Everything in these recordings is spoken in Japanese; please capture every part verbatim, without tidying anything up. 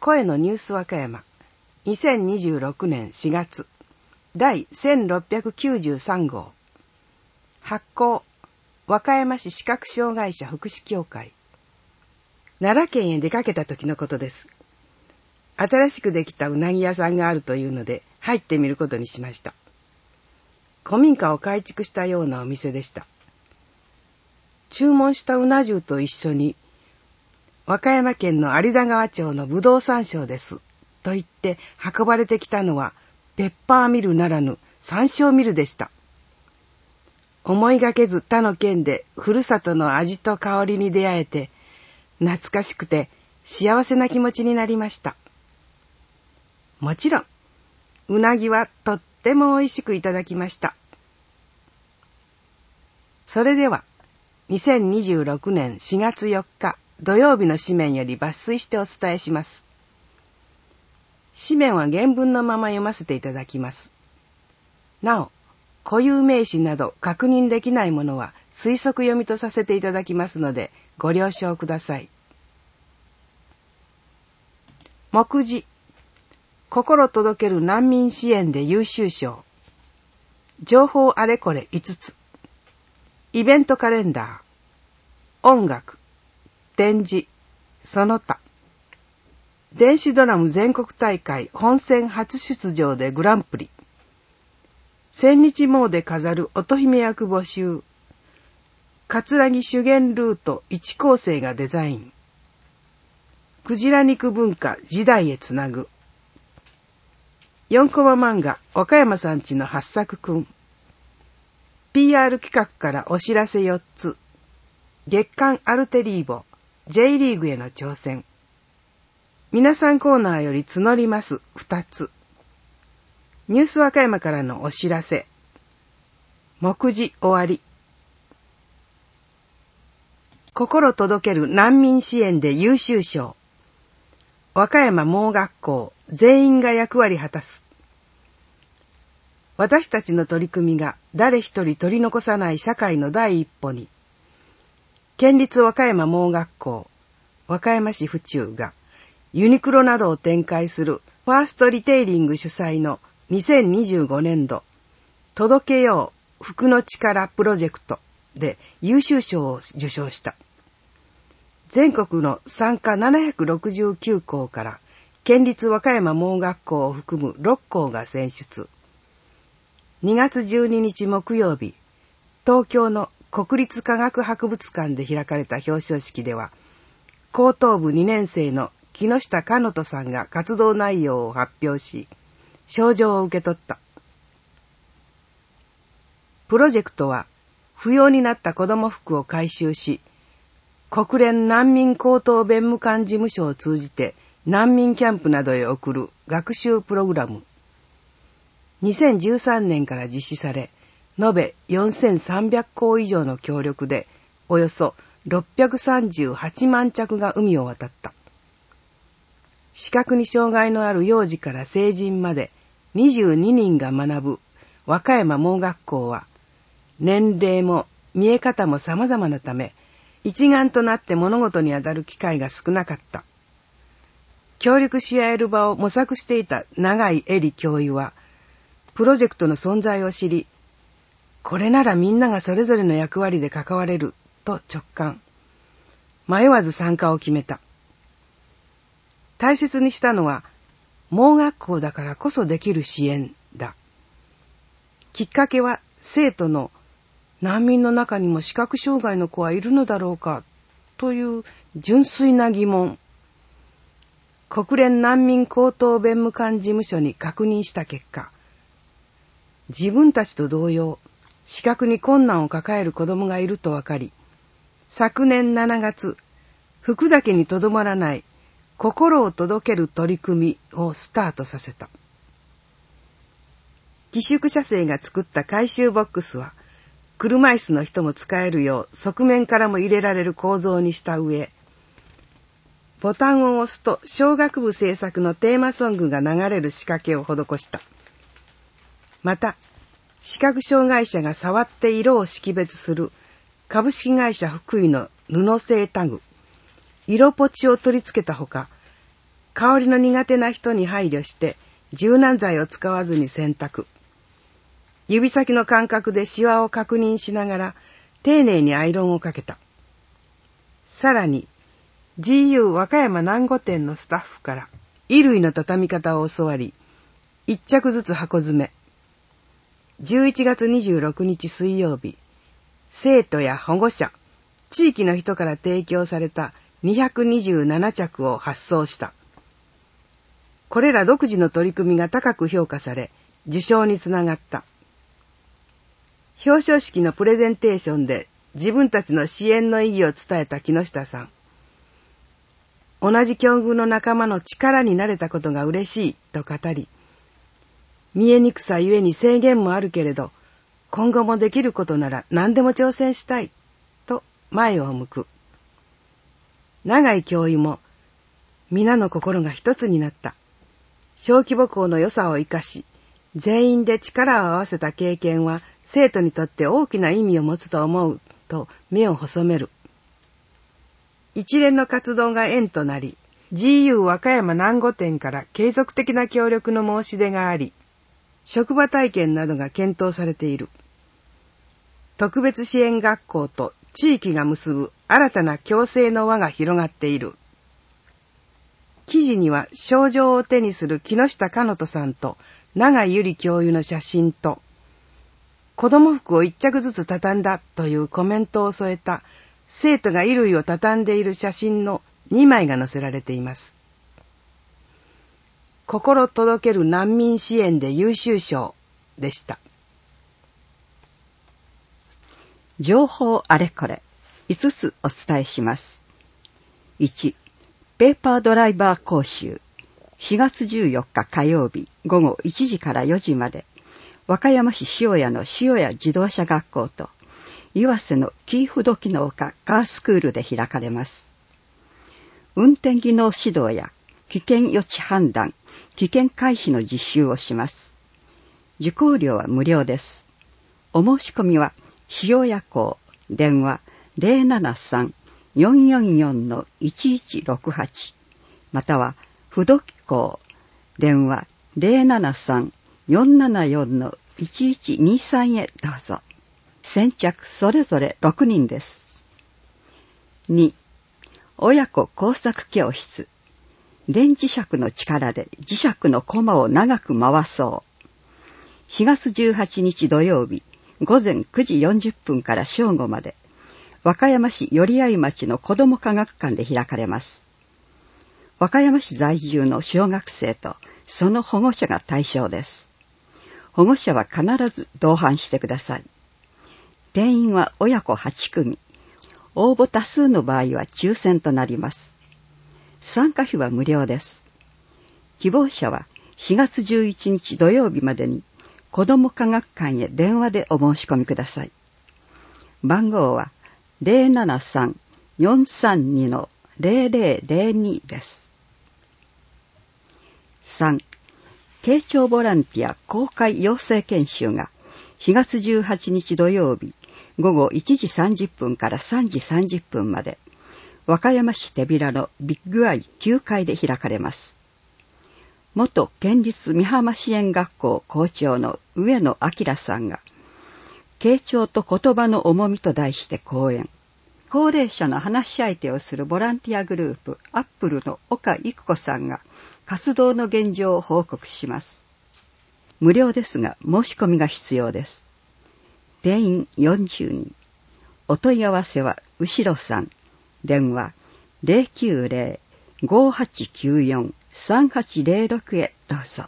声のニュース和歌山にせんにじゅうろくねんしがつだいせんろっぴゃくきゅうじゅうさん号発行和歌山市視覚障害者福祉協会。奈良県へ出かけた時のことです。新しくできたうなぎ屋さんがあるというので入ってみることにしました。古民家を改築したようなお店でした。注文したうな重と一緒に和歌山県の有田川町のぶどう山椒ですと言って運ばれてきたのはペッパーミルならぬ山椒ミルでした。思いがけず他の県でふるさとの味と香りに出会えて懐かしくて幸せな気持ちになりました。もちろんうなぎはとっても美味しくいただきました。それではにせんにじゅうろくねんしがつよっか土曜日の紙面より抜粋してお伝えします。紙面は原文のまま読ませていただきます。なお、固有名詞など確認できないものは推測読みとさせていただきますのでご了承ください。目次、心届ける難民支援で優秀賞。情報あれこれいつつ。イベントカレンダー。音楽。展示。その他。電子ドラム全国大会本選初出場でグランプリ。千日詣飾る乙姫役募集。葛城修験ルート一構成がデザイン。クジラ肉文化時代へつなぐ。よんコマ漫画和歌山さんちの八作くん。ピーアール 企画からお知らせよっつ。月刊アルテリーボ J リーグへの挑戦。皆さんコーナーより募りますふたつ。ニュース和歌山からのお知らせ。目次終わり。心届ける難民支援で優秀賞。和歌山盲学校全員が役割果たす。私たちの取り組みが誰一人取り残さない社会の第一歩に、県立和歌山盲学校、和歌山市府中がユニクロなどを展開するファーストリテイリング主催のにせんにじゅうごねんど届けよう福の力プロジェクトで優秀賞を受賞した。全国の参加ななひゃくろくじゅうきゅうこうから県立和歌山盲学校を含むろっこうが選出。にがつじゅうににち木曜日、東京の国立科学博物館で開かれた表彰式では、高等部にねんせいの木下かのとさんが活動内容を発表し、賞状を受け取った。プロジェクトは、不要になった子供服を回収し、国連難民高等弁務官事務所を通じて難民キャンプなどへ送る学習プログラム。にせんじゅうさんねんから実施され、延べよんせんさんびゃっこう以上の協力で、およそろっぴゃくさんじゅうはちまんちゃくが海を渡った。視覚に障害のある幼児から成人までにじゅうににんが学ぶ和歌山盲学校は、年齢も見え方も様々なため、一丸となって物事に当たる機会が少なかった。協力し合える場を模索していた永井絵里教諭は、プロジェクトの存在を知り、これならみんながそれぞれの役割で関われると直感。迷わず参加を決めた。大切にしたのは、盲学校だからこそできる支援だ。きっかけは生徒の難民の中にも視覚障害の子はいるのだろうかという純粋な疑問。国連難民高等弁務官事務所に確認した結果、自分たちと同様、視覚に困難を抱える子供がいると分かり、昨年しちがつ、服だけにとどまらない心を届ける取り組みをスタートさせた。寄宿舎生が作った回収ボックスは、車椅子の人も使えるよう側面からも入れられる構造にした上、ボタンを押すと小学部制作のテーマソングが流れる仕掛けを施した。また、視覚障害者が触って色を識別する株式会社福井の布製タグ、色ポチを取り付けたほか、 香りの苦手な人に配慮して柔軟剤を使わずに洗濯。指先の感覚でシワを確認しながら丁寧にアイロンをかけた。さらに ジーユー 和歌山南御店のスタッフから衣類の畳み方を教わり、一着ずつ箱詰め。じゅういちがつにじゅうろくにち水曜日、生徒や保護者、地域の人から提供されたにひゃくにじゅうななちゃくを発送した。これら独自の取り組みが高く評価され、受賞につながった。表彰式のプレゼンテーションで自分たちの支援の意義を伝えた木下さん。同じ境遇の仲間の力になれたことが嬉しいと語り、見えにくさゆえに制限もあるけれど、今後もできることなら何でも挑戦したいと前を向く。永井教諭も皆の心が一つになった。小規模校の良さを生かし、全員で力を合わせた経験は生徒にとって大きな意味を持つと思うと目を細める。一連の活動が縁となり、ジーユー 和歌山南御店から継続的な協力の申し出があり、職場体験などが検討されている。特別支援学校と地域が結ぶ新たな共生の輪が広がっている。記事には賞状を手にする木下かのとさんと永井ゆり教諭の写真と、子供服を一着ずつ畳んだというコメントを添えた生徒が衣類を畳んでいる写真のにまいが載せられています。心届ける難民支援で優秀賞でした。 情報あれこれいつつお伝えします。いち、ペーパードライバー講習。しがつじゅうよっか火曜日ごごいちじからよじまで、和歌山市塩谷の塩谷自動車学校と岩瀬のキーフド機能科カースクールで開かれます。運転技能指導や危険予知判断、危険回避の実習をします。受講料は無料です。お申し込みは塩谷校電話 ゼロななさん よんよんよん のいちいちろくはち または不土器校電話 ゼロななさん よんななよん のいちいちにさん へどうぞ。先着それぞれろくにんです。に、親子工作教室。電磁石の力で磁石の駒を長く回そう。しがつじゅうはちにち土曜日ごぜんくじよんじゅっぷんから正午まで、和歌山市寄合町の子ども科学館で開かれます。和歌山市在住の小学生とその保護者が対象です。保護者は必ず同伴してください。定員は親子はちくみ。応募多数の場合は抽選となります。参加費は無料です。希望者はしがつじゅういちにち土曜日までに子ども科学館へ電話でお申し込みください。番号は ゼロななさん よんさんに のゼロゼロゼロに です。さん、慶長ボランティア公開養成研修がしがつじゅうはちにち土曜日ごごいちじさんじゅっぷんからさんじさんじゅっぷんまで、和歌山市手平のビッグアイきゅうかいで開かれます。元県立美浜支援学校校長の上野明さんが、慶長と言葉の重みと題して講演。高齢者の話し相手をするボランティアグループアップルの岡育子さんが活動の現状を報告します。無料ですが申し込みが必要です。定員よんじゅうにん。お問い合わせは後ろさん。電話 ゼロきゅうゼロ ごはちきゅうよん さんはちゼロろく へどうぞ。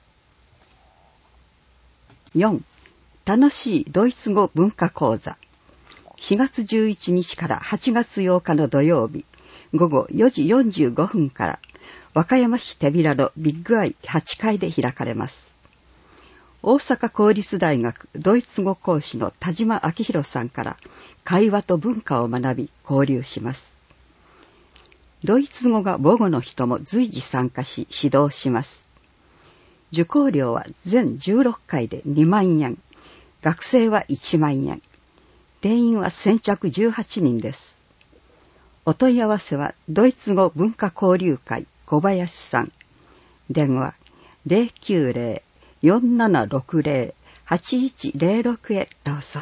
よん、楽しいドイツ語文化講座。しがつじゅういちにちからはちがつようかの土曜日ごごよじよんじゅうごふんから和歌山市手平のビッグアイはちかいで開かれます。大阪公立大学ドイツ語講師の田島明宏さんから会話と文化を学び交流します。ドイツ語が母語の人も随時参加し指導します。受講料は全じゅうろっかいでにまんえん、学生はいちまんえん、定員は先着じゅうはちにんです。お問い合わせはドイツ語文化交流会小林さん。電話 ゼロきゅうゼロ よんななろくゼロ はちいちゼロろく へどうぞ。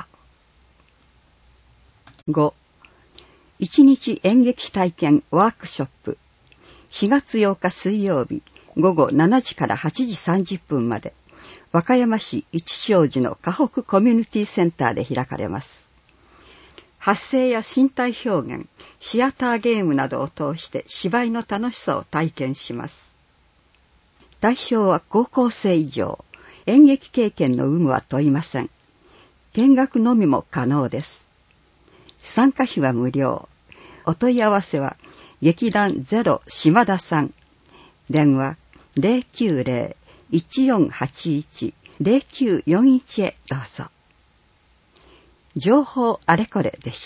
ご. 一日演劇体験ワークショップ。しがつようか水曜日ごごしちじからはちじさんじゅっぷんまで、和歌山市一正寺の河北コミュニティセンターで開かれます。発声や身体表現、シアターゲームなどを通して芝居の楽しさを体験します。対象は高校生以上、演劇経験の有無は問いません。見学のみも可能です。参加費は無料。お問い合わせは劇団ゼロ島田さん。電話ゼロきゅうゼロ いちよんはちいち ゼロきゅうよんいちへどうぞ。情報あれこれでした。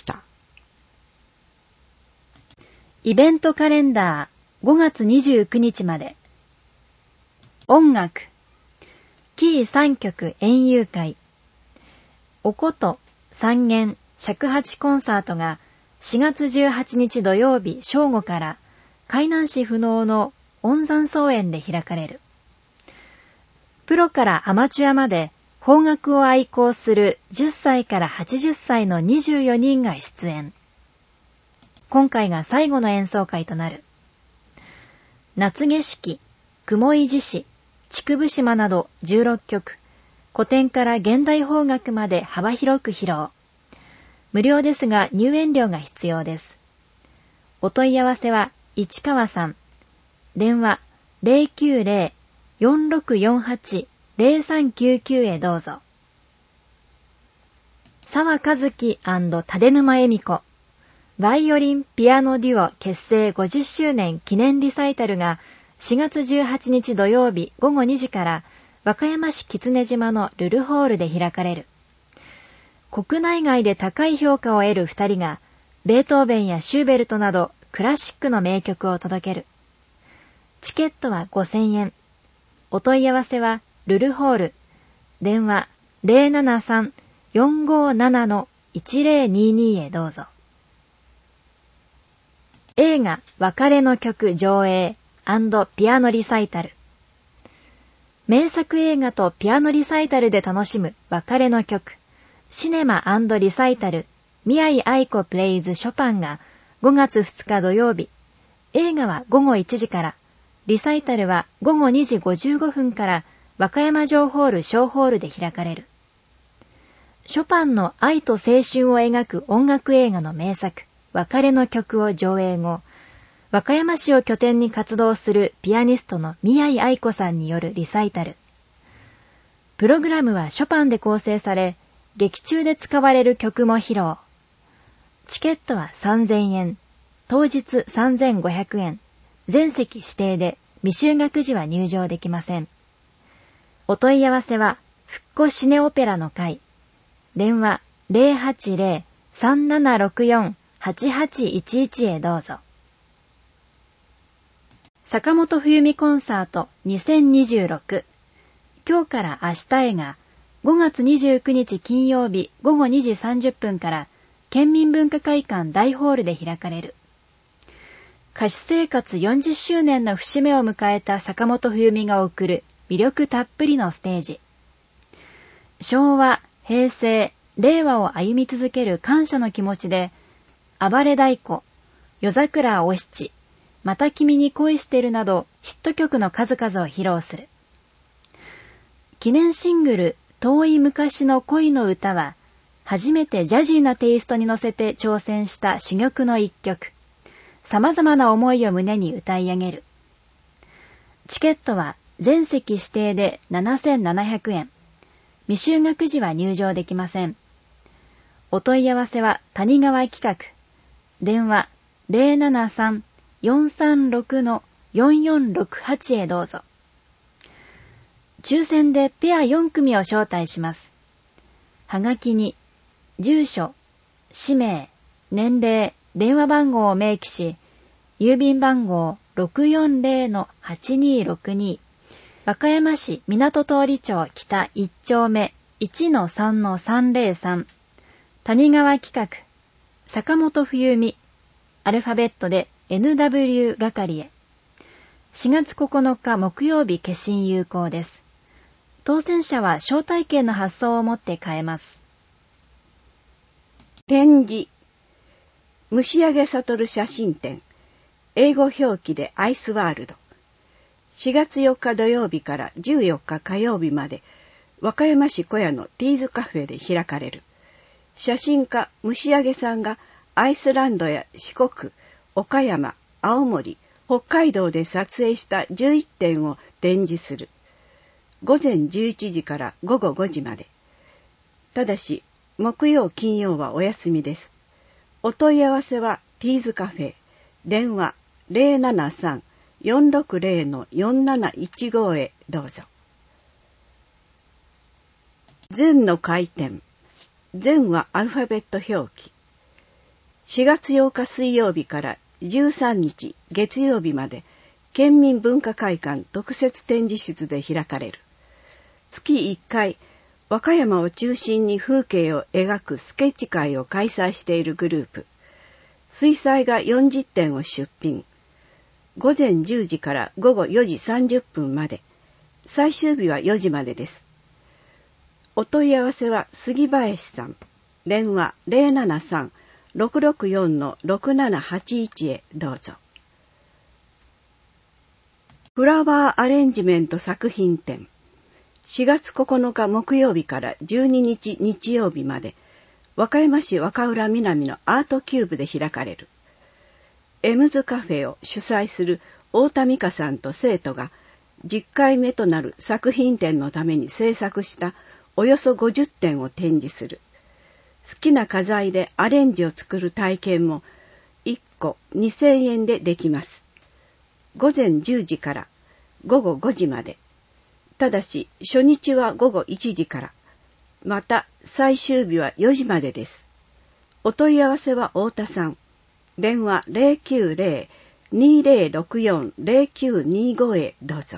イベントカレンダーごがつにじゅうくにちまで。音楽キーさんきょく演遊会、おこと三弦尺八コンサートがしがつじゅうはちにち土曜日正午から海南市不能の恩山草園で開かれる。プロからアマチュアまで邦楽を愛好するじゅっさいからはちじゅっさいのにじゅうよにんが出演。今回が最後の演奏会となる。夏景色、雲井獅子、竹生島などじゅうろっきょく、古典から現代邦楽まで幅広く披露。無料ですが入園料が必要です。お問い合わせは市川さん。電話ゼロきゅうゼロ よんろくよんはち ゼロさんきゅうきゅうへどうぞ。沢和樹&立沼恵美子バイオリンピアノデュオ結成ごじゅっしゅうねん記念リサイタルがしがつじゅうはちにち土曜日ごごにじから和歌山市狐島のルルホールで開かれる。国内外で高い評価を得る二人がベートーベンやシューベルトなどクラシックの名曲を届ける。チケットはごせんえん。お問い合わせはルルホール。電話ゼロななさん よんごなないちゼロににへどうぞ。映画別れの曲上映&ピアノリサイタル。名作映画とピアノリサイタルで楽しむ別れの曲。シネマ&リサイタル宮井愛子プレイズショパンがごがつふつか土曜日。映画はごごいちじから、リサイタルはごごにじごじゅうごふんから和歌山城ホール小ホールで開かれる。ショパンの愛と青春を描く音楽映画の名作、別れの曲を上映後、和歌山市を拠点に活動するピアニストの宮井愛子さんによるリサイタル。プログラムはショパンで構成され、劇中で使われる曲も披露。チケットはさんぜんえん、当日さんぜんごひゃくえん、全席指定で未就学時は入場できません。お問い合わせは、復古シネオペラの会。電話ゼロはちゼロ さんななろくよん はちはちいちいちへどうぞ。坂本冬美コンサートにせんにじゅうろく。今日から明日へがごがつにじゅうくにち金曜日ごごにじさんじゅっぷんから県民文化会館大ホールで開かれる。歌手生活よんじゅっしゅうねんの節目を迎えた坂本冬美が送る魅力たっぷりのステージ。昭和、平成、令和を歩み続ける感謝の気持ちで、暴れ太鼓、夜桜お七、また君に恋してるなどヒット曲の数々を披露する。記念シングル遠い昔の恋の歌は、初めてジャジーなテイストに乗せて挑戦した珠玉の一曲。様々な思いを胸に歌い上げる。チケットは全席指定でななせんななひゃくえん。未就学時は入場できません。お問い合わせは谷川企画。電話ゼロななさん よんさんろく よんよんろくはちへどうぞ。抽選でペアよんくみを招待します。はがきに住所、氏名、年齢、電話番号を明記し、郵便番号 ろくよんゼロ はちにろくに、和歌山市港通町北いっちょうめ いちのさんのさんぜろさん、谷川企画、坂本冬美、アルファベットで エヌダブリュー 係へ。 しがつここのか木曜日消印有効です。当選者は招待券の発送をもって買えます。 展示。虫上悟写真展。英語表記でアイスワールド。しがつよっか土曜日からじゅうよっか火曜日まで、和歌山市小屋のティーズカフェで開かれる。写真家虫上さんがアイスランドや四国、岡山、青森、北海道で撮影したじゅういってんを展示する。ごぜんじゅういちじからごごごじまで。ただし、木曜金曜はお休みです。お問い合わせはティーズカフェ、電話 ゼロななさん よんろくゼロ よんなないちご へどうぞ。禅の開店。禅はアルファベット表記。しがつようか水曜日からじゅうさんにち月曜日まで、県民文化会館特設展示室で開かれる。月いっかい、和歌山を中心に風景を描くスケッチ会を開催しているグループ。水彩画よんじゅってんを出品。ごぜんじゅうじからごごよじさんじゅっぷんまで。最終日はよじまでです。お問い合わせは杉林さん。電話 ゼロななさん ろくろくよん ろくななはちいち へどうぞ。フラワーアレンジメント作品展。しがつここのか木曜日からじゅうににち日曜日まで、和歌山市若浦南のアートキューブで開かれる。エムズカフェを主催する太田美香さんと生徒がじゅっかいめとなる作品展のために制作したおよそごじゅってんを展示する。好きな花材でアレンジを作る体験もいっこにせんえんでできます。ごぜんじゅうじからごごごじまで。ただし初日はごごいちじから。また最終日はよじまでです。お問い合わせは太田さん。電話 ゼロきゅうゼロ にゼロろくよん ゼロきゅうにご へどうぞ。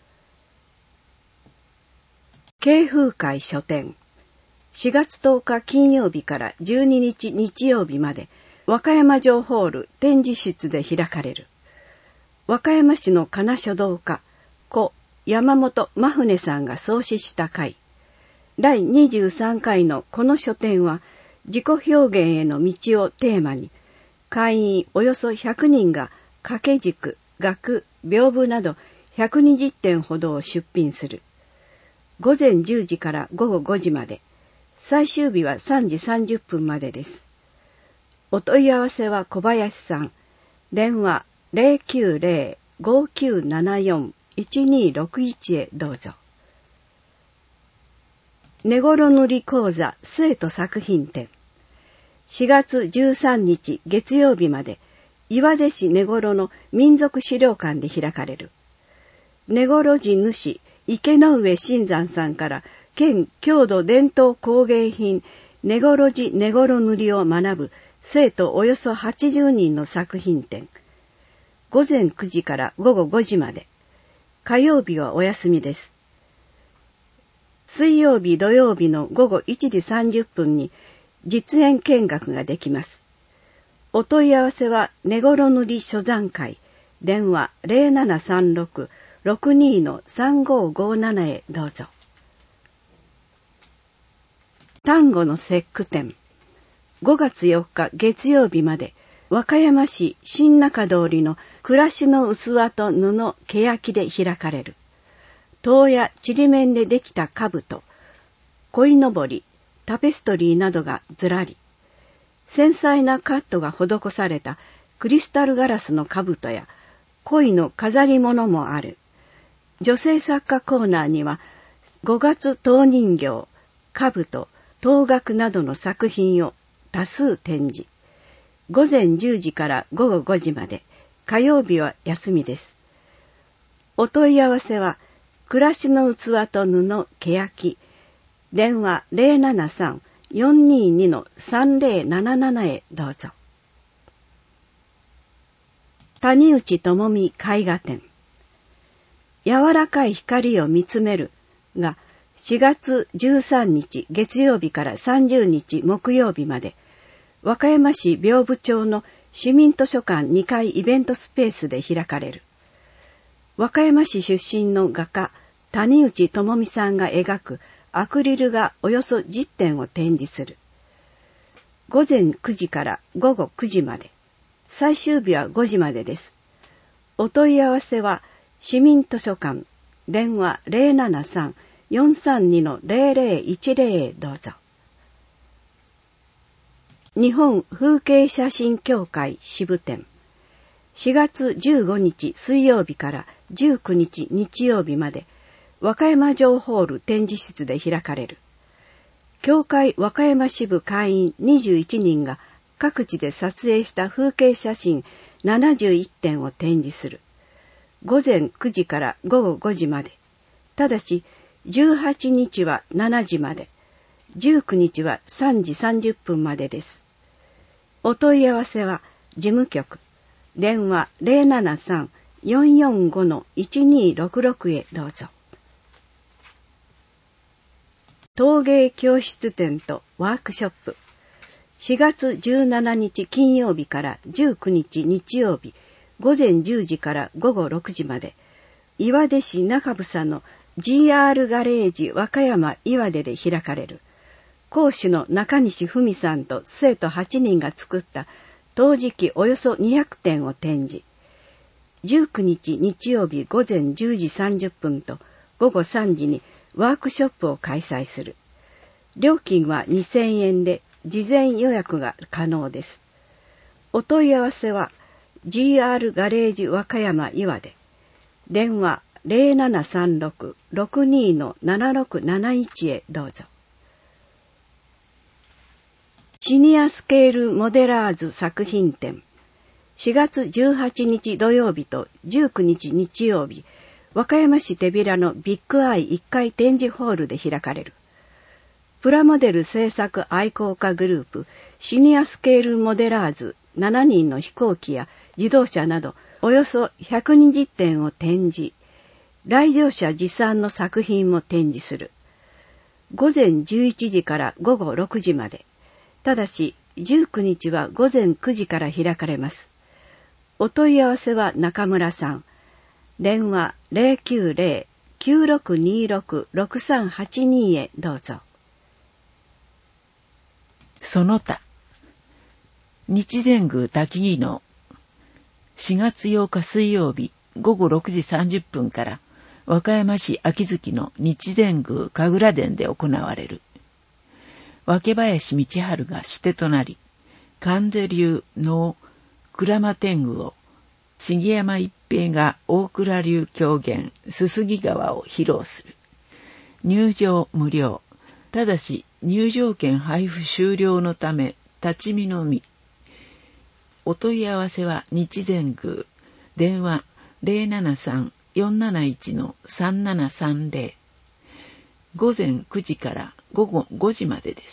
慶風会書店。しがつとおか金曜日からじゅうににち日曜日まで、和歌山城ホール展示室で開かれる。和歌山市の仮名書道家、故山本真船さんが創始した会。だいにじゅうさんかいのこの書展は、自己表現への道をテーマに、会員およそひゃくにんが掛け軸、額、屏風などひゃくにじゅってんほどを出品する。ごぜんじゅうじからごごごじまで、最終日はさんじさんじゅっぷんまでです。お問い合わせは小林さん。電話 ゼロきゅうゼロ ごきゅうななよん いちにろくいち へどうぞ。根頃塗り講座生徒作品展。しがつじゅうさんにち月曜日まで、岩出市根頃の民族資料館で開かれる。根頃寺主池上新山さんから県郷土伝統工芸品根頃寺根頃塗りを学ぶ生徒およそはちじゅうにんの作品展。ごぜんくじからごごごじまで。火曜日はお休みです。水曜日土曜日のごごいちじさんじゅっぷんに実演見学ができます。お問い合わせは根頃塗り書山会。電話 ゼロななさんろく ろくにのさんごごなな へどうぞ。端午の節句展。ごがつよっか月曜日まで、和歌山市新中通りの暮らしの器と布けやきで開かれる。籐やちりめんでできた兜、鯉のぼり、タペストリーなどがずらり。繊細なカットが施されたクリスタルガラスの兜や鯉の飾り物もある。女性作家コーナーにはごがつ陶人形、兜、陶楽などの作品を多数展示。ごぜんじゅうじからごごごじまで、火曜日は休みです。お問い合わせは暮らしの器と布けやき。電話 ゼロななさん よんににのさんぜろななな へどうぞ。谷内智美絵画展。柔らかい光を見つめるがしがつじゅうさんにち月曜日からさんじゅうにち木曜日まで、和歌山市屏風町の市民図書館にかいイベントスペースで開かれる。 和歌山市出身の画家谷内智美さんが描くアクリル画およそじゅってんを展示する。午前くじから午後くじまで、最終日はごじまでです。お問い合わせは市民図書館、電話 ゼロななさん よんさんに ゼロゼロいちゼロ へどうぞ。日本風景写真協会支部展、しがつじゅうごにち水曜日からじゅうくにち日曜日まで、和歌山城ホール展示室で開かれる。協会和歌山支部会員にじゅういちにんが各地で撮影した風景写真ななじゅういってんを展示する。午前くじから午後ごじまで。ただし、じゅうはちにちはしちじまで、じゅうくにちはさんじさんじゅっぷんまでです。お問い合わせは事務局、電話 ゼロななさん よんよんご いちにろくろく へどうぞ。陶芸教室展とワークショップ、しがつじゅうしちにち金曜日からじゅうくにち日曜日、午前じゅうじから午後ろくじまで、岩出市中房の ジーアール ガレージ和歌山岩出で開かれる。講師の中西文さんと生徒はちにんが作った陶磁器およそにひゃくてんを展示。じゅうくにち日曜日午前じゅうじさんじゅっぷんと午後さんじにワークショップを開催する。料金はにせんえんで事前予約が可能です。お問い合わせは ジーアール ガレージ和歌山岩出、電話 ゼロななさんろく ろくにのななろくなないち へどうぞ。シニアスケールモデラーズ作品展、しがつじゅうはちにち土曜日とじゅうくにち日曜日、和歌山市手平のビッグアイいっかい展示ホールで開かれる。プラモデル制作愛好家グループシニアスケールモデラーズしちにんの飛行機や自動車などおよそひゃくにじゅってんを展示。来場者持参の作品も展示する。午前じゅういちじから午後ろくじまで。ただしじゅうくにちは午前くじから開かれます。お問い合わせは中村さん。電話 ゼロきゅうゼロ きゅうろくにろく ろくさんはちに へどうぞ。 その他、日前宮滝木のしがつようか水曜日午後ろくじさんじゅっぷんから和歌山市秋月の日前宮神楽殿で行われる。若林道春が師弟となり、観世流の鞍馬天狗を重山一平が大倉流狂言すすぎ川を披露する。入場無料。ただし入場券配布終了のため立ち見のみ。お問い合わせは日前宮、電話 ゼロななさん よんなないち さんななさんゼロ。午前くじから午後ごじまでです。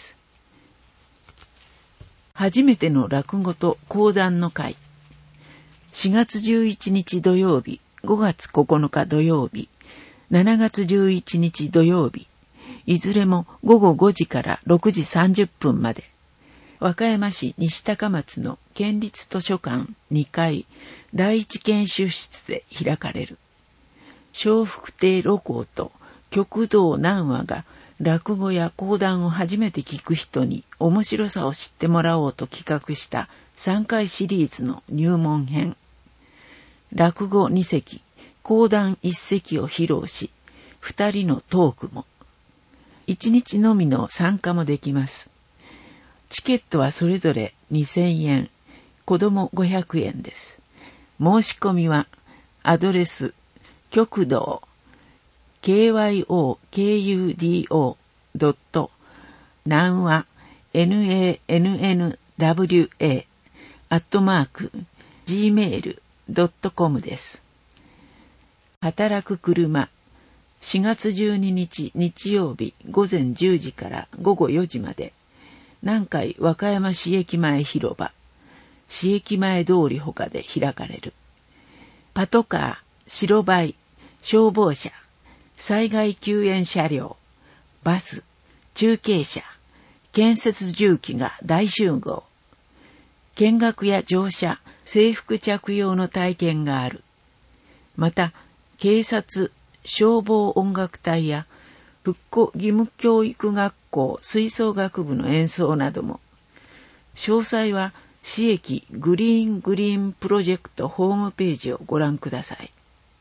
初めての落語と講談の会。しがつじゅういちにち土曜日、ごがつここのか土曜日、しちがつじゅういちにち土曜日、いずれもごごごじからろくじさんじゅっぷんまで、和歌山市西高松の県立図書館にかい第一研修室で開かれる。笑福亭露光と旭堂南和が落語や講談を初めて聞く人に面白さを知ってもらおうと企画したさんかいシリーズの入門編。落語にせき、講談いっせきを披露し、ふたりのトークも。いちにちのみの参加もできます。チケットはそれぞれにせんえん、子供ごひゃくえんです。申し込みはアドレス旭堂 ケーワイオーケーユーディーオー ドット 南和 ナンワ アットマーク ジーメール ドットコム です。働く車しがつじゅうににち日曜日午前じゅうじから午後よじまで、南海和歌山市駅前広場、市駅前通り他で開かれる。パトカー、白バイ、消防車、災害救援車両、バス、中継車、建設重機が大集合。見学や乗車、制服着用の体験がある。また、 警察、消防音楽隊や復興義務教育学校吹奏楽部の演奏なども。詳細は市駅グリーングリーンプロジェクトホームページをご覧ください。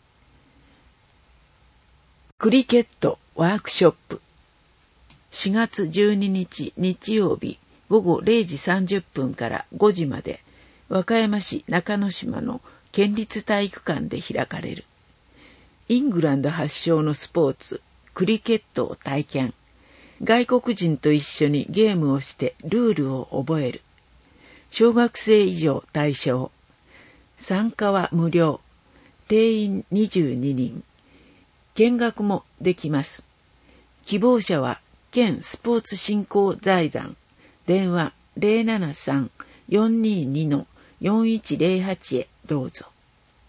クリケットワークショップ。しがつじゅうににち日曜日ごごれいじさんじゅっぷんからごじまで和歌山市中之島の県立体育館で開かれる。イングランド発祥のスポーツクリケットを体験。外国人と一緒にゲームをしてルールを覚える。小学生以上対象。参加は無料。定員にじゅうににん。見学もできます。希望者は県スポーツ振興財団。電話 ゼロななさん よんにに よんいちゼロはち へどうぞ。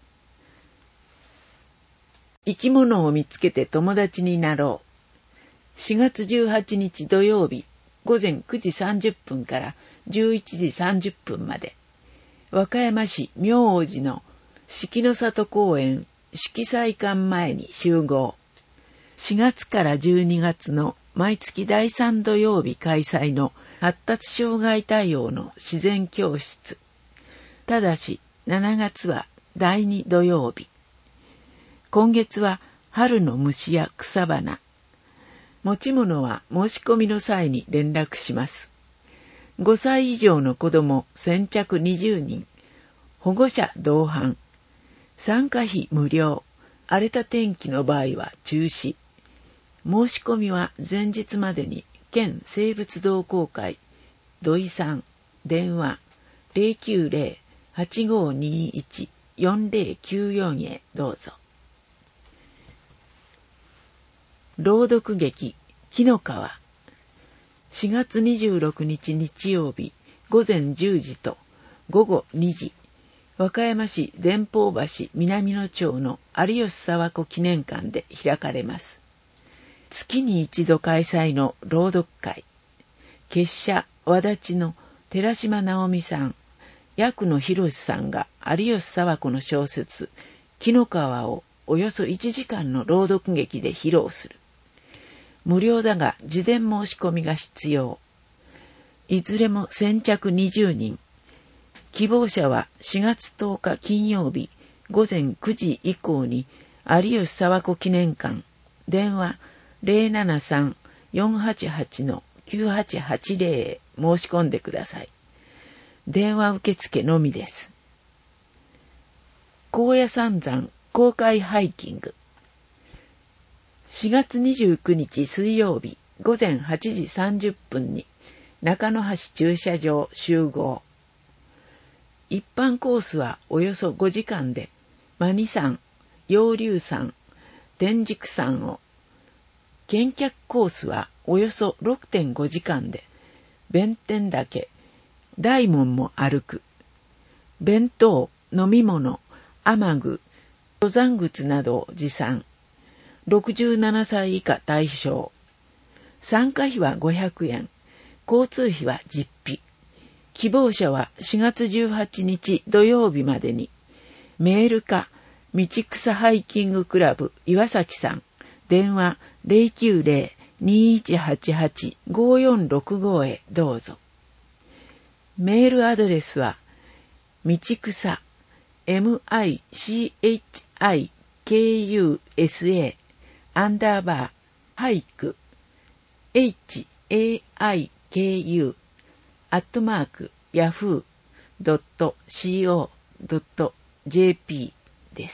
生き物を見つけて友達になろう。しがつじゅうはちにち土曜日ごぜんくじさんじゅっぷんからじゅういちじさんじゅっぷんまで和歌山市明王寺の四季の里公園色彩館前に集合。しがつからじゅうにがつの毎月だいさん土曜日開催の発達障害対応の自然教室。ただししちがつはだいに土曜日。今月は春の虫や草花。持ち物は申し込みの際に連絡します。ごさい以上の子ども先着にじゅうにん。保護者同伴。参加費無料。荒れた天気の場合は中止。申し込みは前日までに県生物同好会土井さん電話 ゼロきゅうゼロ はちごにいち よんゼロきゅうよん へどうぞ。朗読劇紀の川。しがつにじゅうろくにち日曜日ごぜんじゅうじとごごにじ和歌山市電報橋南野町の有吉佐和子記念館で開かれます。月に一度開催の朗読会。結社和立の寺島直美さん、薬野博さんが有吉佐和子の小説紀の川をおよそいちじかんの朗読劇で披露する。無料だが事前申し込みが必要。いずれも先着にじゅうにん。希望者はしがつとおか金曜日ごぜんくじ以降に有吉佐和子記念館電話 ゼロななさん よんはちはち きゅうはちはちゼロ へ申し込んでください。電話受付のみです。高野山山公開ハイキング。しがつにじゅうくにち水曜日ごぜんはちじさんじゅっぷんに中野橋駐車場集合。一般コースはおよそごじかんで、マニ山、陽龍山、天竺山を、見客コースはおよそ ろくてんごじかんで、弁天岳、大門も歩く。弁当、飲み物、雨具、登山靴などを持参。ろくじゅうななさい以下対象。参加費はごひゃくえん、交通費は実費。希望者はしがつじゅうはちにち土曜日までに、メールか、道草ハイキングクラブ岩崎さん、電話 ゼロきゅうゼロ にいちはちはち ごよんろくご へどうぞ。メールアドレスは、道草、michikusa、アンダーバー、ハイク、haiku、アットマーク、ヤフー ドット シーオー ドット ジェーピー です。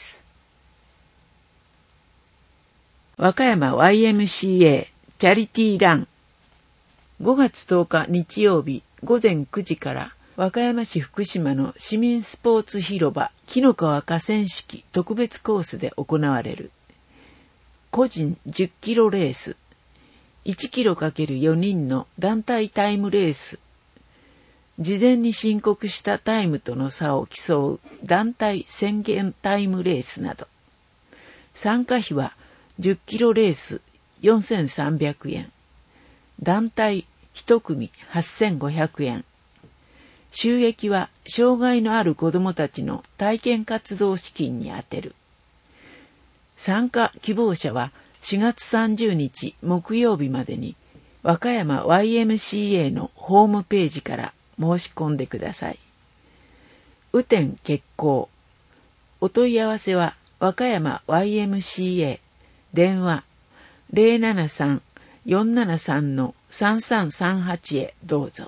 和歌山 ワイエムシーエー チャリティーラン。ごがつとおか日曜日ごぜんくじから和歌山市福島の市民スポーツ広場紀の川河川敷特別コースで行われる。個人じゅっキロレース、いちキロかけるよにんの団体タイムレース、事前に申告したタイムとの差を競う団体宣言タイムレースなど。参加費はじゅっキロレースよんせんさんびゃくえん。団体いち組はっせんごひゃくえん。収益は障害のある子どもたちの体験活動資金に充てる。 参加希望者はしがつさんじゅうにち木曜日までに和歌山 ワイエムシーエー のホームページから申し込んでください。雨天決行。お問い合わせは和歌山 ワイエムシーエー 電話 ゼロななさん よんななさん さんさんさんはち へどうぞ。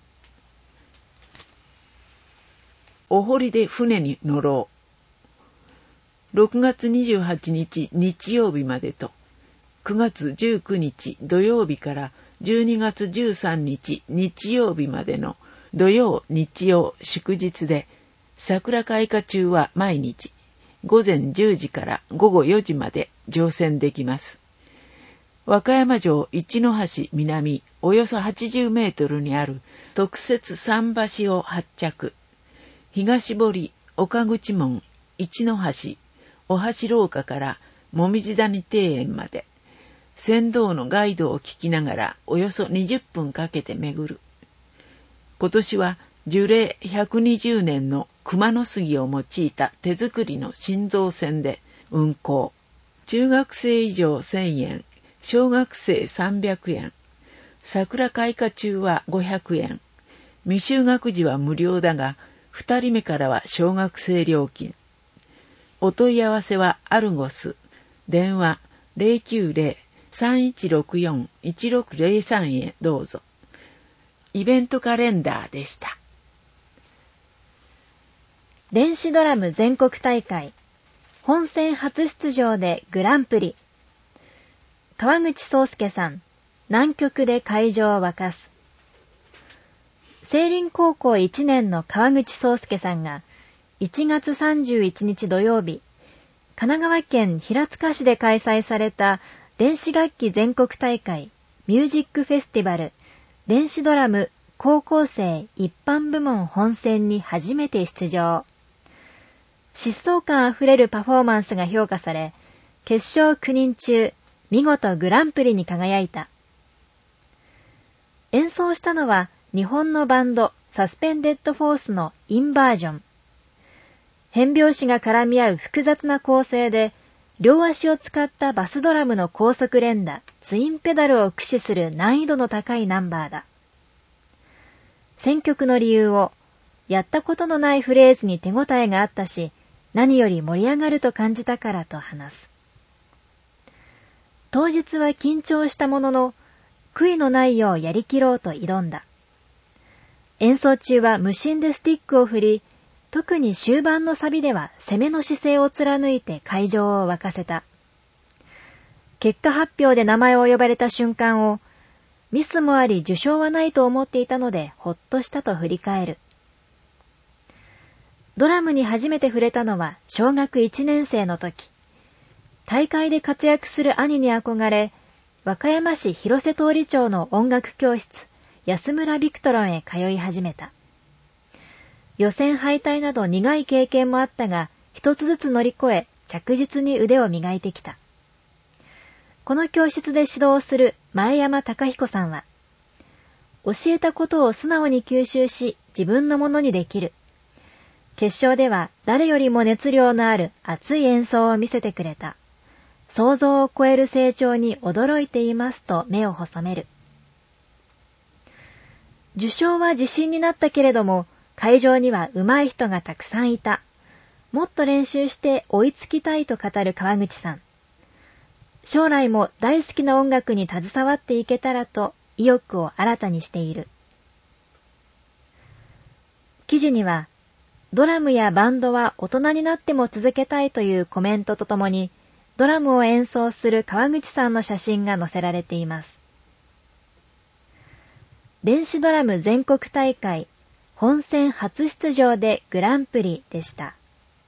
お堀で船に乗ろう。ろくがつにじゅうはちにち日曜日までとくがつじゅうくにち土曜日からじゅうにがつじゅうさんにち日曜日までの土曜日曜祝日で、桜開花中は毎日ごぜんじゅうじからごごよじまで乗船できます。和歌山城一の橋南およそはちじゅうメートルにある特設桟橋を発着。東堀岡口門一の橋お橋廊下からもみじ谷庭園まで船頭のガイドを聞きながらおよそにじゅっぷんかけて巡る。今年は樹齢ひゃくにじゅうねんの熊野杉を用いた手作りの新造船で運航。中学生以上せんえん、小学生さんびゃくえん、桜開花中はごひゃくえん、未就学児は無料だが、二人目からは小学生料金。お問い合わせはアルゴス、電話 ゼロきゅうゼロ さんいちろくよん いちろくゼロさん へどうぞ。イベントカレンダーでした。 電子ドラム全国大会、本戦初出場でグランプリ。川口壮介さん、南極で会場を沸かす。聖林高校いちねんの川口壮介さんがいちがつさんじゅういちにち土曜日、神奈川県平塚市で開催された電子楽器全国大会ミュージックフェスティバル電子ドラム高校生一般部門本戦に初めて出場。疾走感あふれるパフォーマンスが評価され、決勝きゅうにん中見事グランプリに輝いた。演奏したのは日本のバンドサスペンデッドフォースのインバージョン。変拍子が絡み合う複雑な構成で、両足を使ったバスドラムの高速連打、ツインペダルを駆使する難易度の高いナンバーだ。選曲の理由を、やったことのないフレーズに手応えがあったし、何より盛り上がると感じたからと話す。当日は緊張したものの、悔いのないようやりきろうと挑んだ。演奏中は無心でスティックを振り、特に終盤のサビでは攻めの姿勢を貫いて会場を沸かせた。結果発表で名前を呼ばれた瞬間を、ミスもあり受賞はないと思っていたのでほっとしたと振り返る。ドラムに初めて触れたのは小学いちねん生の時。大会で活躍する兄に憧れ、和歌山市広瀬通町の音楽教室、安村ビクトロンへ通い始めた。予選敗退など苦い経験もあったが、一つずつ乗り越え、着実に腕を磨いてきた。この教室で指導する前山隆彦さんは、教えたことを素直に吸収し、自分のものにできる。決勝では誰よりも熱量のある熱い演奏を見せてくれた。想像を超える成長に驚いていますと目を細める。受賞は自信になったけれども、会場には上手い人がたくさんいた。もっと練習して追いつきたいと語る川口さん。将来も大好きな音楽に携わっていけたらと意欲を新たにしている。記事には、ドラムやバンドは大人になっても続けたいというコメントとともに、ドラムを演奏する川口さんの写真が載せられています。電子ドラム全国大会本戦初出場でグランプリでした。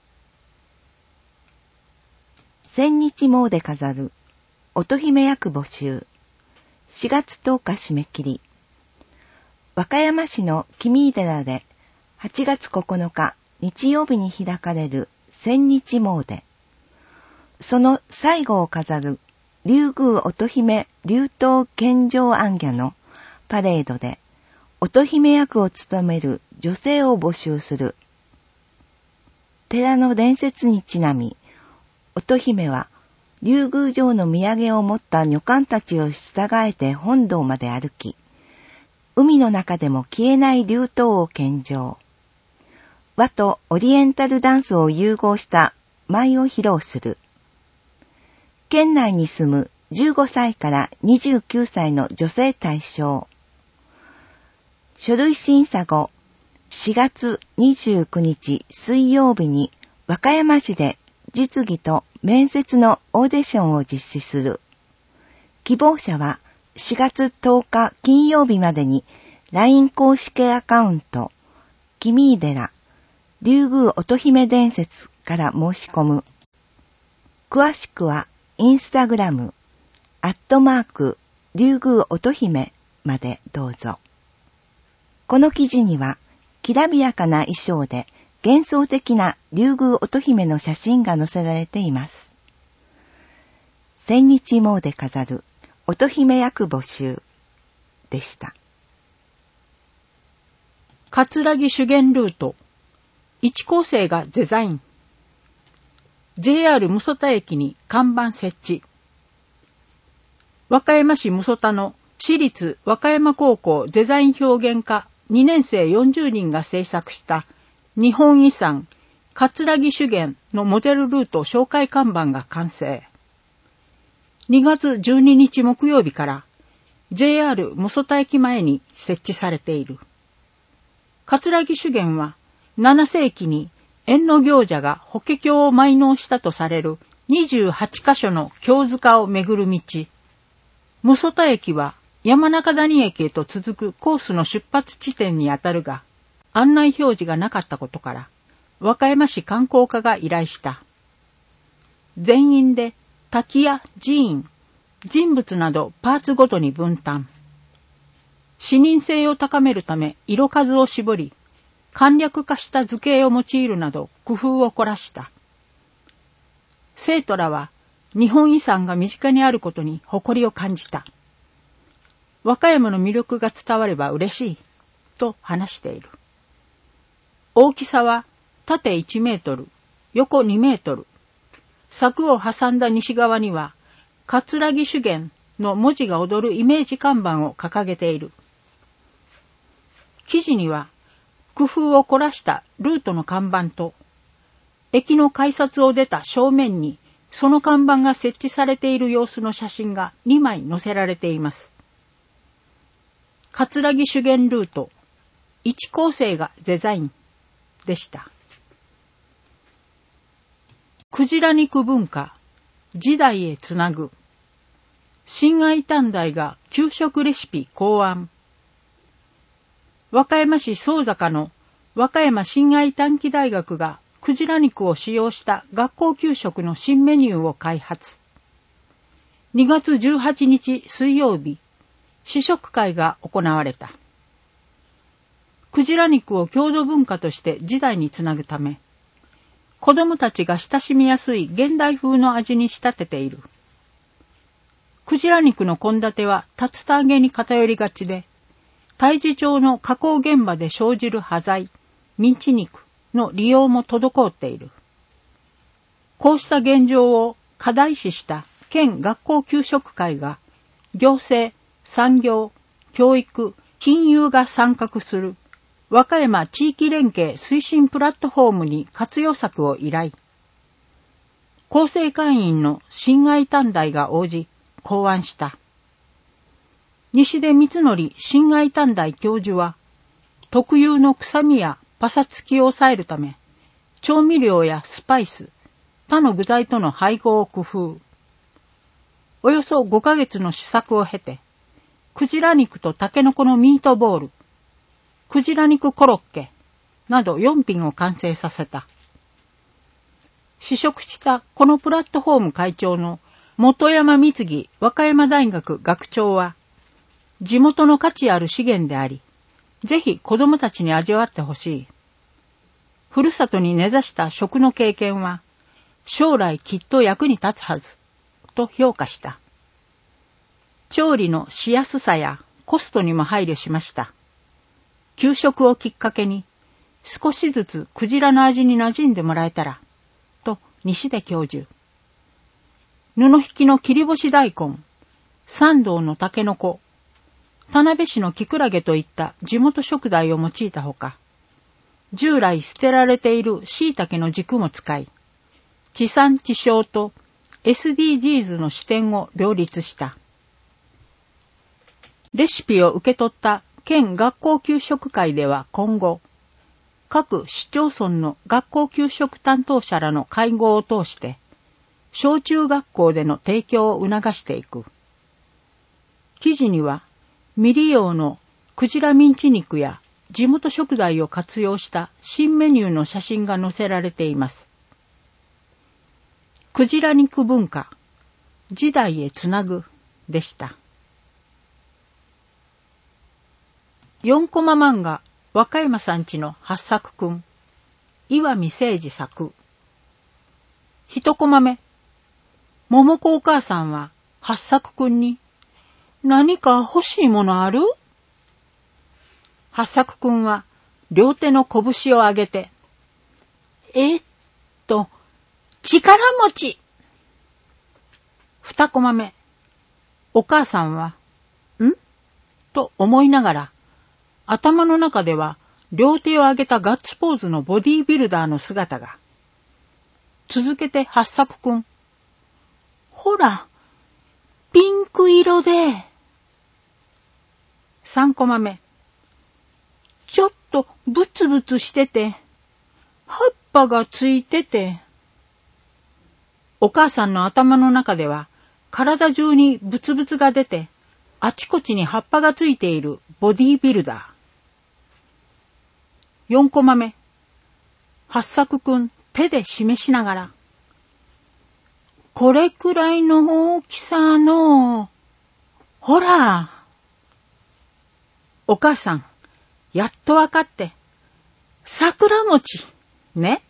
千日詣飾る乙姫役募集。しがつとおか締め切り。和歌山市の君井寺ではちがつここのか日曜日に開かれる千日詣。その最後を飾る竜宮乙姫竜頭献上行脚のパレードで乙姫役を務める女性を募集する。寺の伝説にちなみ、乙姫は竜宮城の土産を持った女官たちを従えて本堂まで歩き、海の中でも消えない流湯を献上。和とオリエンタルダンスを融合した舞を披露する。県内に住むじゅうごさいからにじゅうきゅうさいの女性対象。書類審査後、しがつにじゅうくにち水曜日に和歌山市で実技と面接のオーディションを実施する。希望者はしがつとおか金曜日までに ライン 公式アカウント、君井寺、竜宮乙姫伝説から申し込む。詳しくはインスタグラム、アットマーク、竜宮乙姫までどうぞ。この記事には、きらびやかな衣装で幻想的な竜宮乙姫の写真が載せられています。千日詣で飾る乙姫役募集でした。 葛城修験ルート、一高生がデザイン。ジェイアール 六十田駅に看板設置。和歌山市六十田の私立和歌山高校デザイン表現科にねんせいよんじゅうにんが制作した日本遺産葛城修験のモデルルート紹介看板が完成。にがつじゅうににち木曜日から ジェイアール 六十田駅前に設置されている。葛城修験はななせいきに役行者が法華経を埋納したとされるにじゅうはちかしょの経塚を巡る道。六十田駅は山中谷駅へと続くコースの出発地点にあたるが、案内表示がなかったことから、和歌山市観光課が依頼した。全員で滝や寺院、人物などパーツごとに分担。視認性を高めるため色数を絞り、簡略化した図形を用いるなど工夫を凝らした。生徒らは日本遺産が身近にあることに誇りを感じた。和歌山の魅力が伝われば嬉しい、と話している。大きさは縦いちメートル、横にメートル。柵を挟んだ西側には、葛城修験の文字が躍るイメージ看板を掲げている。記事には、工夫を凝らしたルートの看板と、駅の改札を出た正面にその看板が設置されている様子の写真がにまい載せられています。葛城修験ルート、一高生がデザインでした。クジラ肉文化、時代へつなぐ。新愛短大が給食レシピ考案。和歌山市総坂の和歌山新愛短期大学がクジラ肉を使用した学校給食の新メニューを開発。にがつじゅうはちにち水曜日、試食会が行われた。クジラ肉を郷土文化として時代につなぐため、子供たちが親しみやすい現代風の味に仕立てている。クジラ肉の献立は竜田揚げに偏りがちで、太地町の加工現場で生じる端材、ミンチ肉の利用も滞っている。こうした現状を課題視した県学校給食会が、行政、産業、教育、金融が参画する和歌山地域連携推進プラットフォームに活用策を依頼。構成会員の新愛短大が応じ、考案した。西出光則新愛短大教授は、特有の臭みやパサつきを抑えるため、調味料やスパイス、他の具材との配合を工夫。およそごかげつの試作を経て、クジラ肉とタケノコのミートボール、クジラ肉コロッケなどよんぴんを完成させた。試食したこのプラットフォーム会長の本山光義和歌山大学学長は、地元の価値ある資源であり、ぜひ子供たちに味わってほしい。ふるさとに根ざした食の経験は、将来きっと役に立つはず、と評価した。調理のしやすさやコストにも配慮しました。給食をきっかけに、少しずつクジラの味に馴染んでもらえたら、と西出教授。 布引きの切り干し大根、山道のタケノコ、田辺市のキクラゲといった地元食材を用いたほか、従来捨てられている椎茸の軸も使い、地産地消と エスディージーズ の視点を両立した。レシピを受け取った県学校給食会では今後、各市町村の学校給食担当者らの会合を通して、小中学校での提供を促していく。記事には、未利用のクジラミンチ肉や地元食材を活用した新メニューの写真が載せられています。クジラ肉文化、時代へつなぐでした。よんコマ漫画、和歌山さんちの八作くん、岩見誠二作。一コマ目、桃子お母さんは八作くんに、何か欲しいものある？八作くんは両手の拳を上げて、えっと、力持ち。二コマ目、お母さんは、ん？と思いながら、頭の中では両手を上げたガッツポーズのボディービルダーの姿が。続けて八作くん。ほら、ピンク色で。三コマ目。ちょっとブツブツしてて、葉っぱがついてて。お母さんの頭の中では体中にブツブツが出て、あちこちに葉っぱがついているボディービルダー。四コマ目。八作くん手で示しながら。これくらいの大きさの、ほら。お母さん、やっとわかって。桜餅、ね。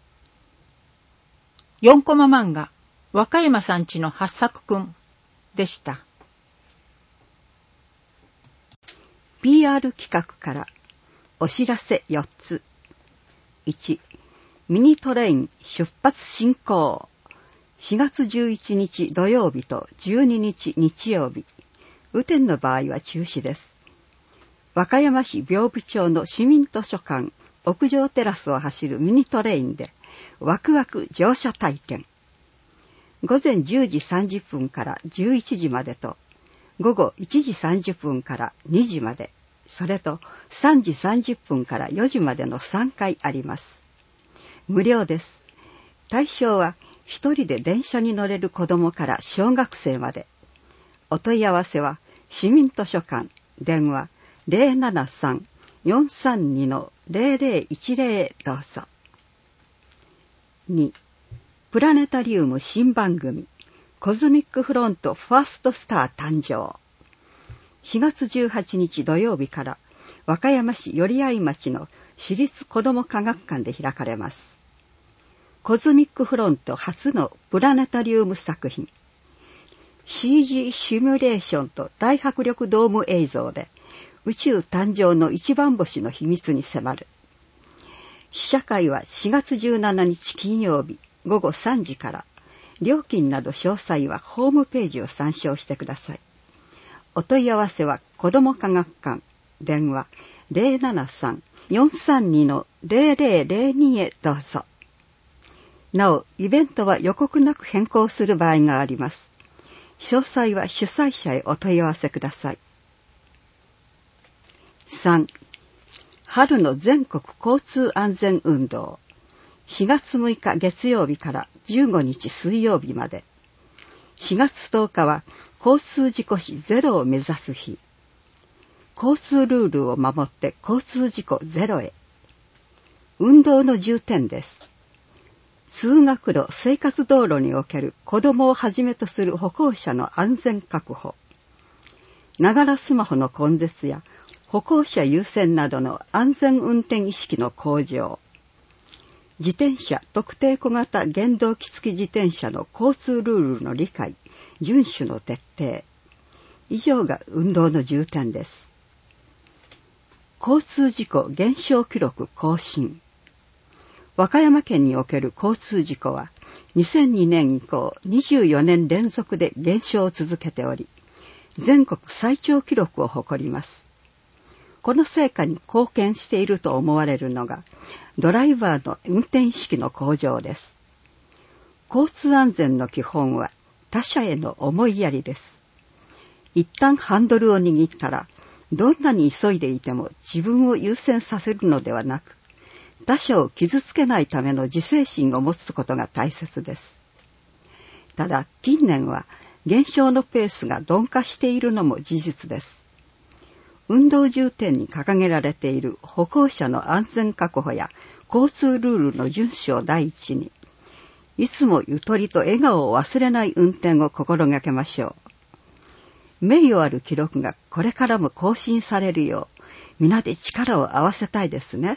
四コマ漫画、和歌山さんちの八作くんでした。 ピーアール 企画からお知らせよっつ。いち、ミニトレイン出発進行。しがつじゅういちにち土曜日とじゅうににち日曜日。雨天の場合は中止です。和歌山市屏風町の市民図書館屋上テラスを走るミニトレインでワクワク乗車体験。午前じゅうじさんじゅっぷんからじゅういちじまでと、午後いちじさんじゅっぷんからにじまで、それとさんじさんじゅっぷんからよじまでのさんかいあります。無料です。対象は一人で電車に乗れる子どもから小学生まで。お問い合わせは市民図書館電話 ゼロななさん よんさんに ゼロゼロいちゼロ どうぞ。に、プラネタリウム新番組コズミックフロントファーストスター誕生。しがつじゅうはちにち土曜日から和歌山市寄合町の市立子ども科学館で開かれます。コズミックフロント初のプラネタリウム作品。シージー シミュレーションと大迫力ドーム映像で宇宙誕生の一番星の秘密に迫る。試写会はしがつじゅうしちにち金曜日ごごさんじから。料金など詳細はホームページを参照してください。お問い合わせは子ども科学館電話 ゼロななさん よんさんに ゼロゼロゼロに へどうぞ。なお、イベントは予告なく変更する場合があります。詳細は主催者へお問い合わせください。さん、春の全国交通安全運動。しがつむいか月曜日からじゅうごにち水曜日まで。しがつとおかは交通事故死ゼロを目指す日。交通ルールを守って交通事故ゼロへ。運動の重点です。通学路、生活道路における子どもをはじめとする歩行者の安全確保。ながらスマホの根絶や歩行者優先などの安全運転意識の向上。自転車、特定小型原動機付き自転車の交通ルールの理解、遵守の徹底。以上が運動の重点です。交通事故減少記録更新。和歌山県における交通事故はにせんにねん以降にじゅうよねん連続で減少を続けており、全国最長記録を誇ります。この成果に貢献していると思われるのが、ドライバーの運転意識の向上です。交通安全の基本は他者への思いやりです。一旦ハンドルを握ったら、どんなに急いでいても自分を優先させるのではなく、他者を傷つけないための自制心を持つことが大切です。ただ、近年は減少のペースが鈍化しているのも事実です。運動重点に掲げられている歩行者の安全確保や交通ルールの遵守を第一に、いつもゆとりと笑顔を忘れない運転を心がけましょう。名誉ある記録がこれからも更新されるよう、皆で力を合わせたいですね。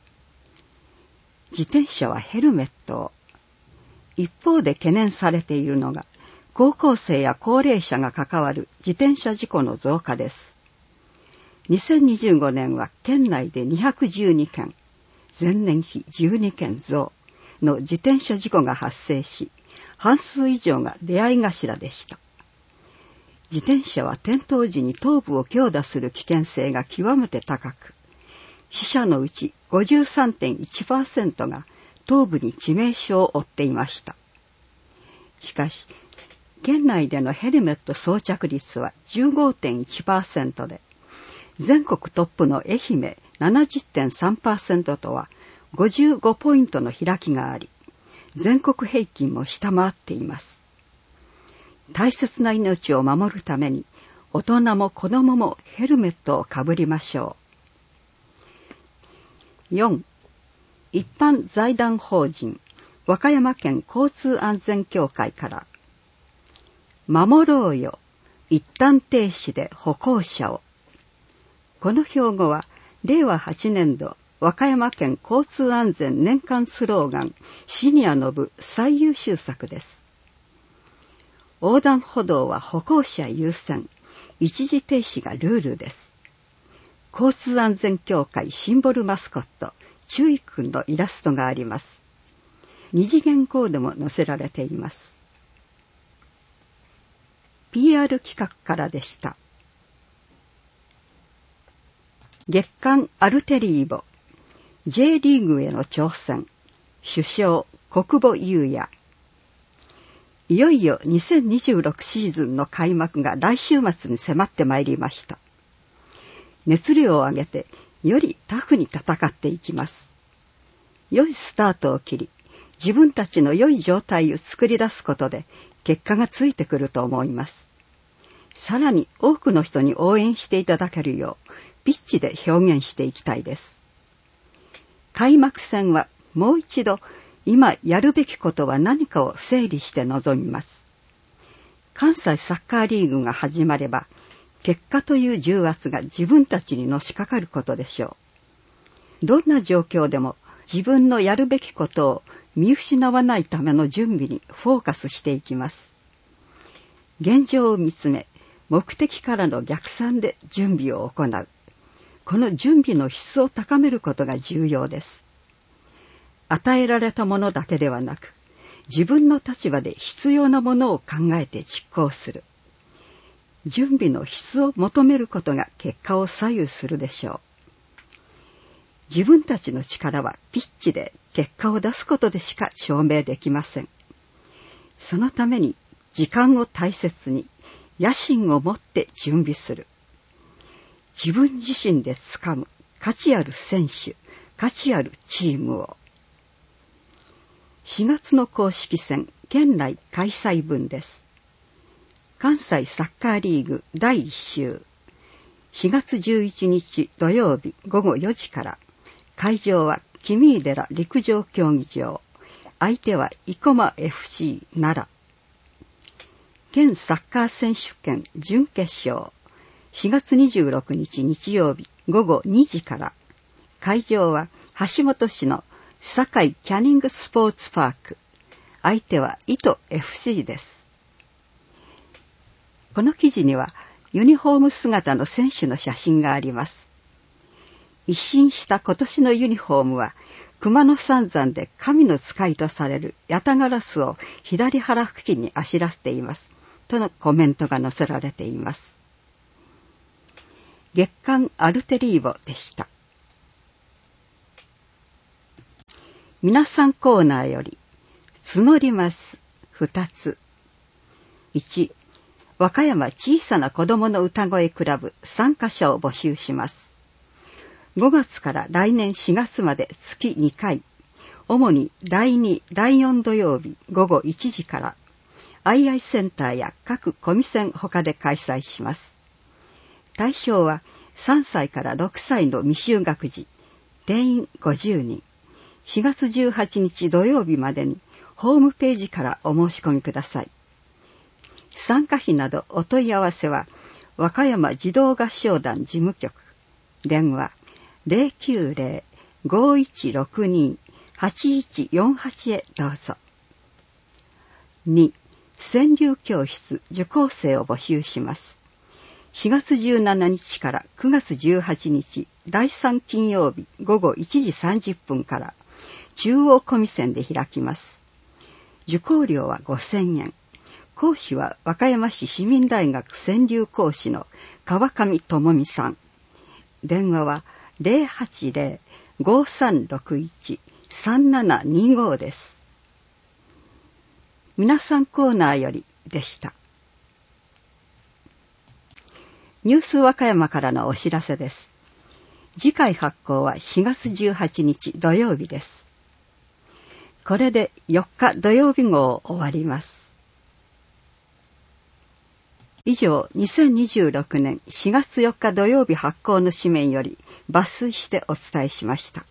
自転車はヘルメットを。一方で懸念されているのが、高校生や高齢者が関わる自転車事故の増加です。にせんにじゅうごねんは県内でにひゃくじゅうにけん、前年比じゅうにけん増の自転車事故が発生し、半数以上が出会い頭でした。自転車は転倒時に頭部を強打する危険性が極めて高く、死者のうち ごじゅうさんてんいちパーセント が頭部に致命傷を負っていました。しかし、県内でのヘルメット装着率は じゅうごてんいちパーセント で、全国トップの愛媛 ななじゅってんさんパーセント とはごじゅうごポイントの開きがあり、全国平均も下回っています。大切な命を守るために、大人も子供もヘルメットをかぶりましょう。よん. 一般財団法人和歌山県交通安全協会から、守ろうよ、一旦停止で歩行者を。この標語は、れいわはちねんど和歌山県交通安全年間スローガンシニアの部最優秀作です。横断歩道は歩行者優先、一時停止がルールです。交通安全協会シンボルマスコット、注意くんのイラストがあります。二次元コードも載せられています。ピーアール 企画からでした。月刊アルテリーボ、J リーグへの挑戦、主将小久保裕也。いよいよにせんにじゅうろくシーズンの開幕が来週末に迫ってまいりました。熱量を上げてよりタフに戦っていきます。良いスタートを切り、自分たちの良い状態を作り出すことで結果がついてくると思います。さらに多くの人に応援していただけるようピッチで表現していきたいです。開幕戦はもう一度今やるべきことは何かを整理して臨みます。関西サッカーリーグが始まれば、結果という重圧が自分たちにのしかかることでしょう。どんな状況でも自分のやるべきことを見失わないための準備にフォーカスしていきます。現状を見つめ、目的からの逆算で準備を行う。この準備の質を高めることが重要です。与えられたものだけではなく、自分の立場で必要なものを考えて実行する。準備の質を求めることが結果を左右するでしょう。自分たちの力はピッチで結果を出すことでしか証明できません。そのために時間を大切に、野心を持って準備する。自分自身でつかむ価値ある選手、価値あるチームを。しがつの公式戦、県内開催分です。関西サッカーリーグだいいっ週。しがつじゅういちにち土曜日ごごよじから。会場は君井寺陸上競技場。相手は生駒 エフシー 奈良。県サッカー選手権準決勝。しがつにじゅうろくにち日曜日ごごにじから。会場は橋本市の堺キャニングスポーツパーク。相手は伊都 エフシー です。この記事にはユニフォーム姿の選手の写真があります。一新した今年のユニフォームは熊野三山で神の使いとされるヤタガラスを左腹付近にあしらせています。とのコメントが載せられています。月刊アルテリーボでした。皆さんコーナーより募ります二つ。いち、和歌山小さな子供の歌声クラブ参加者を募集します。ごがつから来年しがつまで月にかい、主にだいに、だいよん土曜日ごごいちじから、アイアイセンターや各コミセン他で開催します。対象はさんさいからろくさいの未就学児、定員ごじゅうにん。しがつじゅうはちにち土曜日までにホームページからお申し込みください。参加費などお問い合わせは和歌山児童合唱団事務局、電話 ゼロきゅうゼロ ごいちろくに はちいちよんはち へどうぞ。に、川柳教室受講生を募集します。しがつじゅうしちにちからくがつじゅうはちにちだいさん金曜日ごごいちじさんじゅっぷんから中央コミセンで開きます。受講料はごせんえん。講師は和歌山市市民大学川柳講師の川上智美さん。電話は ゼロはちゼロ ごさんろくいち さんななにご です。皆さんコーナーよりでした。ニュース和歌山からのお知らせです。次回発行はしがつじゅうはちにち土曜日です。これでよっか土曜日号を終わります。以上、にせんにじゅうろくねんしがつよっか土曜日発行の紙面より抜粋してお伝えしました。